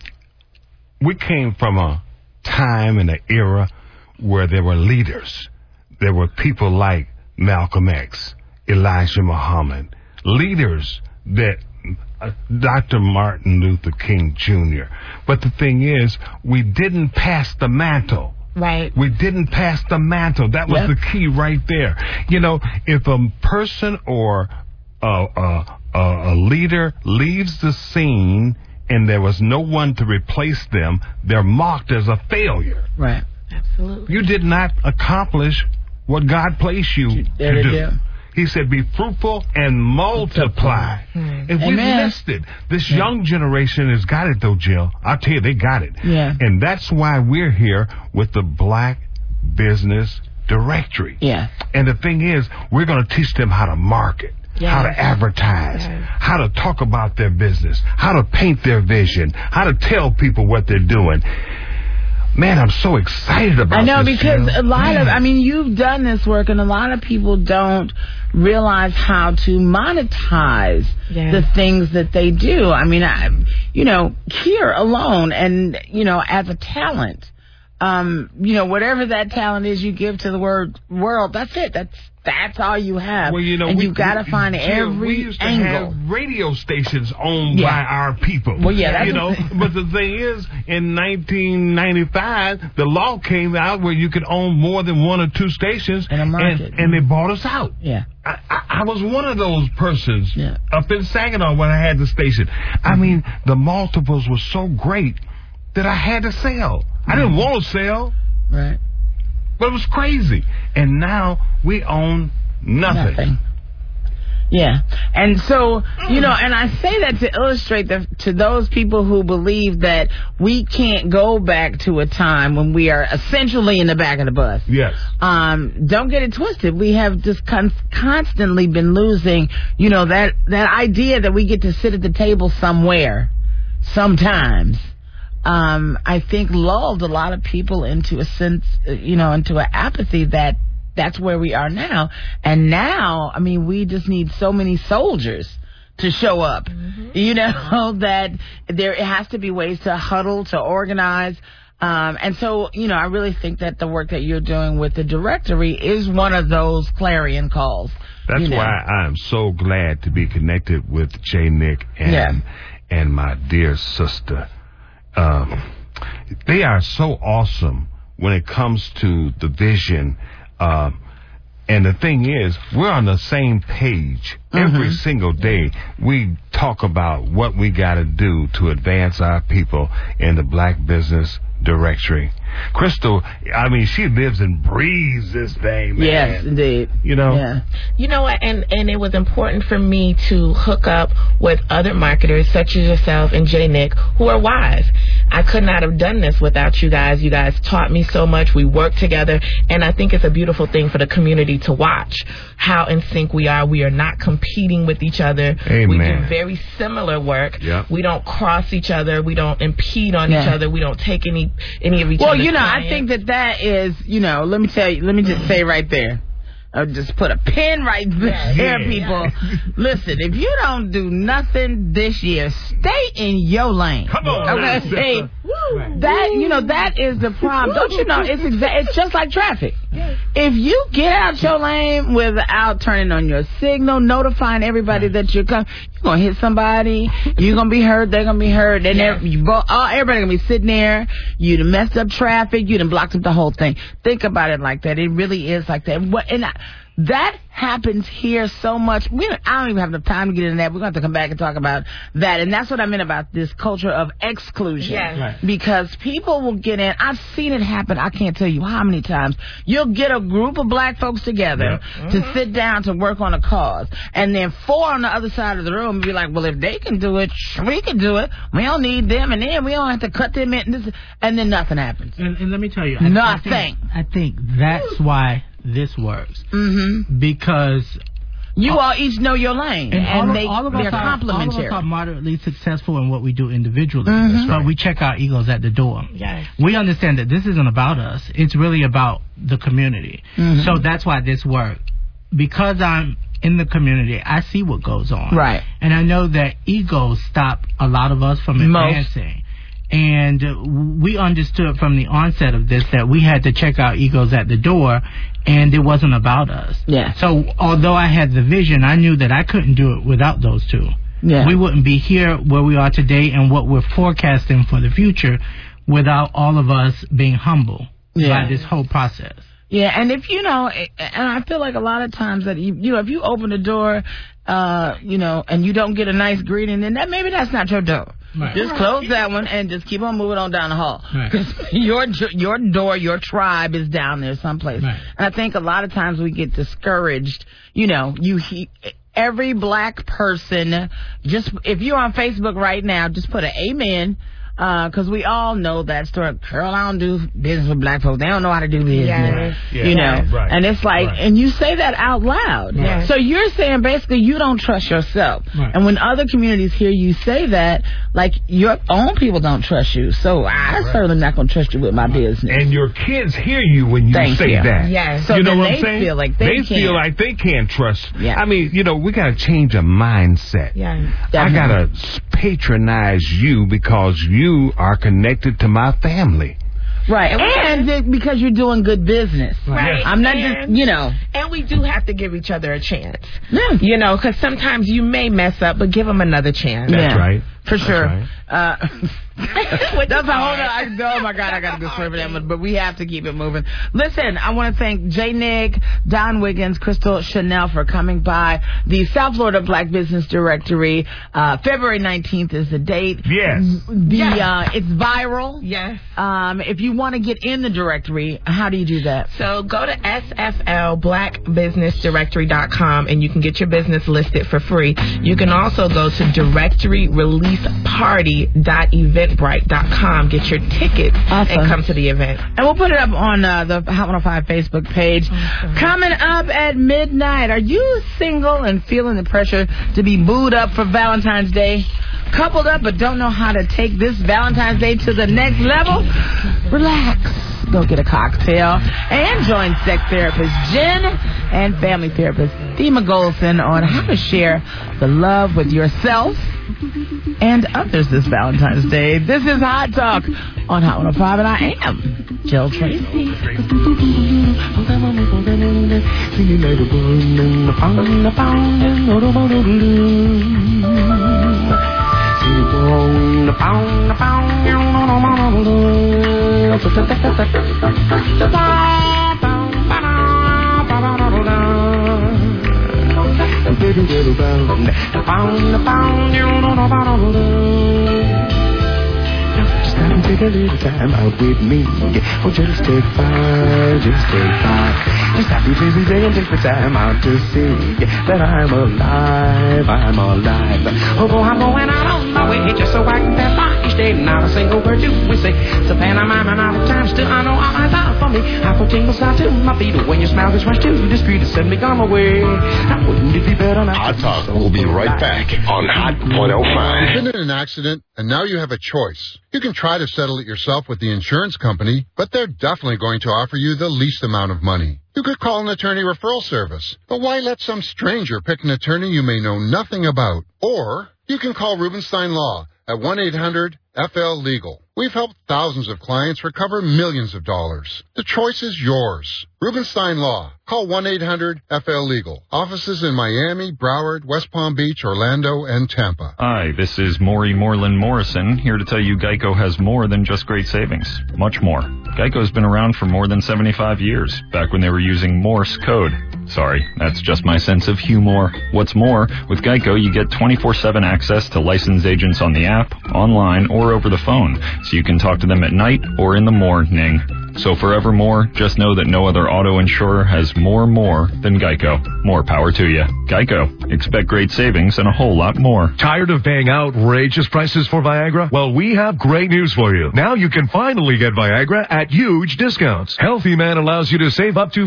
we came from a time and an era where there were leaders. There were people like Malcolm X, Elijah Muhammad, leaders that Dr. Martin Luther King Jr. But the thing is, we didn't pass the mantle. Right. We didn't pass the mantle. That was the key right there. You know, if a person or a leader leaves the scene and there was no one to replace them, they're marked as a failure. Right. Absolutely. You did not accomplish what God placed you to do. He said, be fruitful and multiply. If we missed it, this young generation has got it, though, Jill. I'll tell you, they got it. Yeah. And that's why we're here with the Black Business Directory. Yeah. And the thing is, we're going to teach them how to market. how to advertise, how to talk about their business, how to paint their vision, how to tell people what they're doing. Man, I'm so excited about this. I know, because Jill. a lot of, you've done this work, and a lot of people don't realize how to monetize the things that they do. Here alone, and, as a talent, whatever that talent is you give to the world, that's it. That's all you have. Well, and you've got to find every we used to angle. have radio stations owned by our people. Well, that's but the thing is, in 1995, the law came out where you could own more than one or two stations, in a market. And they bought us out. Yeah. I was one of those persons up in Saginaw when I had the station. The multiples were so great that I had to sell. I didn't want to sell. Right. But it was crazy. And now we own nothing. Yeah. And so, and I say that to illustrate to those people who believe that we can't go back to a time when we are essentially in the back of the bus. Yes. Don't get it twisted. We have just constantly been losing, that idea that we get to sit at the table sometimes. I think lulled a lot of people into a sense, into an apathy that's where we are now. And now, we just need so many soldiers to show up, that there has to be ways to huddle, to organize. And so, I really think that the work that you're doing with the directory is one of those clarion calls. That's why I'm so glad to be connected with J. Nick and my dear sister. They are so awesome when it comes to the vision. And the thing is, we're on the same page every single day. We talk about what we got to do to advance our people in the Black Business Directory. Crystal, she lives and breathes this thing, man. Yes, indeed. Yeah. You know what? And it was important for me to hook up with other marketers such as yourself and J. Nick, who are wise. I could not have done this without you guys. You guys taught me so much. We worked together, and I think it's a beautiful thing for the community to watch how in sync we are. We are not competing with each other. Amen. We do very similar work. Yep. We don't cross each other. We don't impede on each other. We don't take any of each other's I think that is, let me just say right there. I'll just put a pin right there, people. Listen, if you don't do nothing this year, stay in your lane. Come on, okay? That is the problem. Don't you know? It's just like traffic. If you get out your lane without turning on your signal, notifying everybody that you're coming, you're gonna hit somebody. You're gonna be hurt. They're gonna be hurt. And everybody gonna be sitting there. You done messed up traffic. You done blocked up the whole thing. Think about it like that. It really is like that. That happens here so much. I don't even have enough time to get into that. We're going to have to come back and talk about that. And that's what I meant about this culture of exclusion. Yes. Right. Because people will get in. I've seen it happen. I can't tell you how many times. You'll get a group of black folks together to sit down to work on a cause. And then 4 on the other side of the room will be like, well, if they can do it, we can do it. We don't need them. And then we don't have to cut them in. And then nothing happens. And let me tell you. Nothing. I think that's why this works. Because you all each know your lane, and they're complementary. All of us are moderately successful in what we do individually, but we check our egos at the door. Yes. We understand that this isn't about us. It's really about the community. So that's why this works. Because I'm in the community, I see what goes on. Right. And I know that egos stop a lot of us from advancing. And we understood from the onset of this that we had to check our egos at the door, and it wasn't about us. Yeah. So although I had the vision, I knew that I couldn't do it without those two. Yeah. We wouldn't be here where we are today and what we're forecasting for the future without all of us being humble by this whole process. Yeah, and if and I feel like a lot of times that if you open the door, and you don't get a nice greeting, then maybe that's not your door. Right. Just close that one and just keep on moving on down the hall. Because your door, your tribe is down there someplace. Right. And I think a lot of times we get discouraged. Every black person, just if you're on Facebook right now, just put an amen because we all know that story. Girl, I don't do business with black folks. They don't know how to do business. Yes. You know, Right. and it's like, and you say that out loud. Yes. So you're saying basically you don't trust yourself. Right. And when other communities hear you say that, like your own people don't trust you. So I certainly not going to trust you with my business. And your kids hear you when you Thank say you. that. Yes. So you know then what they I'm saying? feel like they feel can't. like they can't trust. Yeah. I mean, you know, we got to change a mindset. Yeah. I got to patronize you because you are connected to my family. Right. And because you're doing good business. Right. I'm not just, you know. And we do have to give each other a chance. Yeah. You know, because sometimes you may mess up, but give them another chance. That's right. For sure. Right. That's a whole other. Oh my God, I got to do story for that one, but we have to keep it moving. Listen, I want to thank J. Nick, Don Wiggins, Crystal Chanel for coming by. The South Florida Black Business Directory. February 19th is the date. Yes. It's viral. Yes. If you want to get in the directory, how do you do that? So go to sflblackbusinessdirectory.com and you can get your business listed for free. You can also go to directoryreleaseparty.eventbrite.com, get your tickets, and come to the event. And we'll put it up on the Hot 105 Facebook page. Coming up at midnight, are you single and feeling the pressure to be booed up for Valentine's Day? Coupled up but don't know how to take this Valentine's Day to the next level? Relax. Go get a cocktail and join sex therapist Jen and family therapist Thema Golson on how to share the love with yourself and others this Valentine's Day. This is Hot Talk on Hot 105, and I am Jill Tracy. Take a little time out with me. Oh, just take five. Just stop your busy day and take the time out to see that I'm alive. Oh, I'm going out on my way just so I can pass by each day. Not a single word do we say. So pantomime and out of time. Still, I know all eyes out for me. I put tingles out to my feet. When your smile is rushed to the street to send me on my way. Now, wouldn't it be better not? Hot Talk will be right back on Hot 105. You've been in an accident, and now you have a choice. You can try to settle it yourself with the insurance company, but they're definitely going to offer you the least amount of money. You could call an attorney referral service, but why let some stranger pick an attorney you may know nothing about? Or you can call Rubenstein Law at 1-800-FL-LEGAL. We've helped thousands of clients recover millions of dollars. The choice is yours. Rubenstein Law. Call 1-800-FL-LEGAL. Offices in Miami, Broward, West Palm Beach, Orlando, and Tampa. Hi, this is Maury Moreland Morrison, here to tell you Geico has more than just great savings. Much more. Geico's been around for more than 75 years, back when they were using Morse code. Sorry, that's just my sense of humor. What's more, with Geico, you get 24/7 access to licensed agents on the app, online, or over the phone, so you can talk to them at night or in the morning. So forevermore, just know that no other auto insurer has more than Geico. More power to you. Geico. Expect great savings and a whole lot more. Tired of paying outrageous prices for Viagra? Well, we have great news for you. Now you can finally get Viagra at huge discounts. Healthy Man allows you to save up to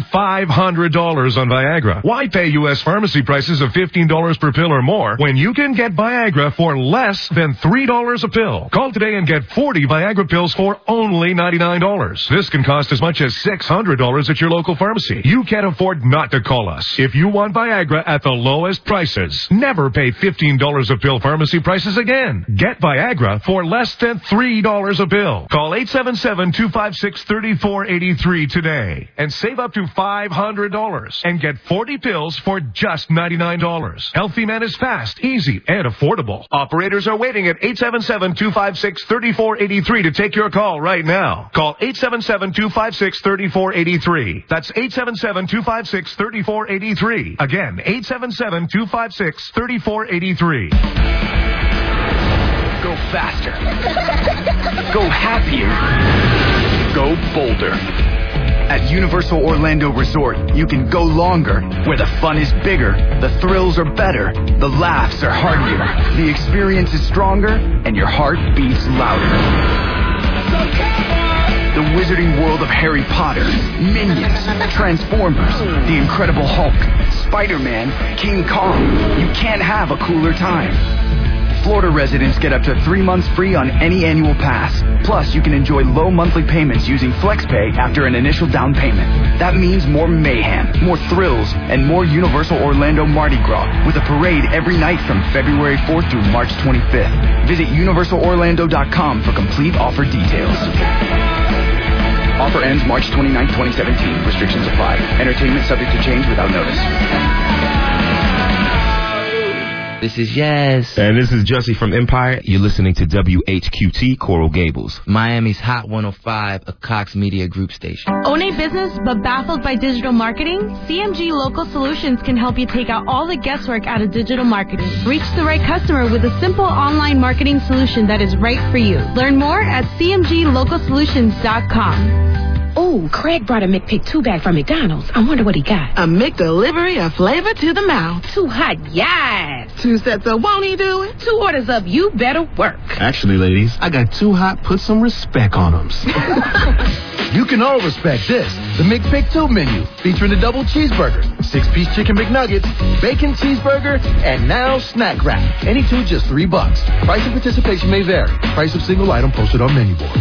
$500 on Viagra. Why pay U.S. pharmacy prices of $15 per pill or more when you can get Viagra for less than $3 a pill? Call today and get 40 Viagra pills for only $99. This can cost as much as $600 at your local pharmacy. You can't afford not to call us. If you want Viagra at the lowest prices, never pay $15 a pill pharmacy prices again. Get Viagra for less than $3 a pill. Call 877-256-3483 today and save up to $500 and get 40 pills for just $99. Healthy Man is fast, easy, and affordable. Operators are waiting at 877-256-3483 to take your call right now. Call 877-256-3483. That's 877-256-3483. Again, 877-256-3483. Go faster. Go happier. Go bolder. At Universal Orlando Resort, you can go longer, where the fun is bigger, the thrills are better, the laughs are heartier, the experience is stronger, and your heart beats louder. The wizarding world of Harry Potter, Minions, Transformers, The Incredible Hulk, Spider-Man, King Kong. You can't have a cooler time. Florida residents get up to 3 months free on any annual pass. Plus, you can enjoy low monthly payments using FlexPay after an initial down payment. That means more mayhem, more thrills, and more Universal Orlando Mardi Gras with a parade every night from February 4th through March 25th. Visit universalorlando.com for complete offer details. Offer ends March 29, 2017. Restrictions apply. Entertainment subject to change without notice. This is Yaz. And this is Jussie from Empire. You're listening to WHQT Coral Gables. Miami's Hot 105, a Cox Media Group station. Own a business but baffled by digital marketing? CMG Local Solutions can help you take out all the guesswork out of digital marketing. Reach the right customer with a simple online marketing solution that is right for you. Learn more at cmglocalsolutions.com. Oh, Craig brought a McPick 2-bag from McDonald's. I wonder what he got. A McDelivery, a flavor to the mouth. Too hot, yes. 2 sets up, won't he do it? 2 orders up, you better work. Actually, ladies, I got 2 hot, put some respect on them. You can all respect this. The McPick 2 menu, featuring the double cheeseburger, 6-piece chicken McNuggets, bacon cheeseburger, and now snack wrap. Any 2 just $3. Price and participation may vary. Price of single item posted on menu board.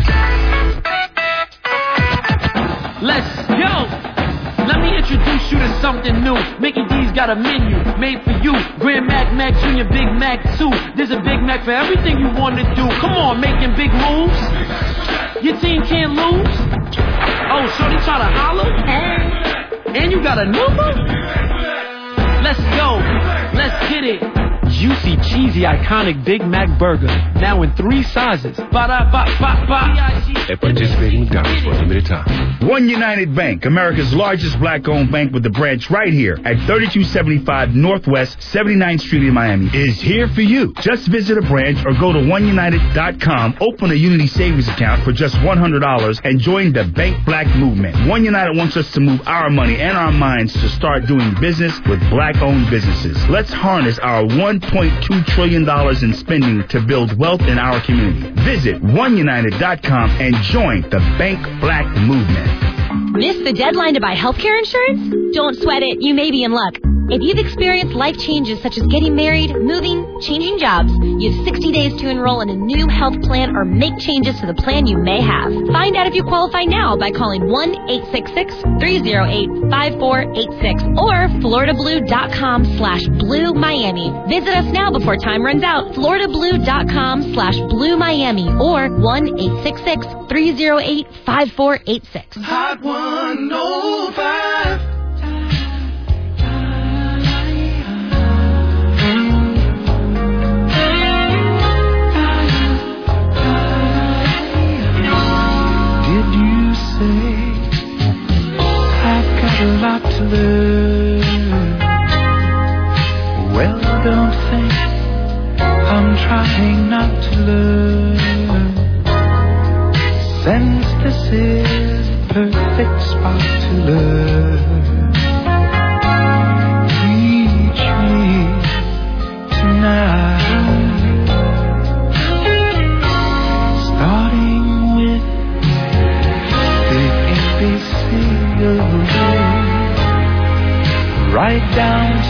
Let's go! Let me introduce you to something new. Mickey D's got a menu made for you. Grand Mac, Mac Jr., Big Mac 2. There's a Big Mac for everything you want to do. Come on, making big moves. Your team can't lose. Oh, shorty try to holler? And you got a number? Let's go. Let's get it. Juicy, cheesy, iconic Big Mac burger. Now in 3 sizes. Ba-da-ba-ba-ba. At participating McDonald's for a limited time. One United Bank, America's largest black-owned bank with a branch right here at 3275 Northwest 79th Street in Miami, is here for you. Just visit a branch or go to oneunited.com, open a Unity savings account for just $100, and join the Bank Black movement. One United wants us to move our money and our minds to start doing business with black-owned businesses. Let's harness our $1.2 trillion in spending to build wealth in our community. Visit oneunited.com and join the Bank Black movement. Miss the deadline to buy healthcare insurance? Don't sweat it. You may be in luck. If you've experienced life changes such as getting married, moving, changing jobs, you have 60 days to enroll in a new health plan or make changes to the plan you may have. Find out if you qualify now by calling 1-866-308-5486 or floridablue.com/Blue Miami. Visit us now before time runs out. floridablue.com/Blue Miami or 1-866-308-5486. Hot 105.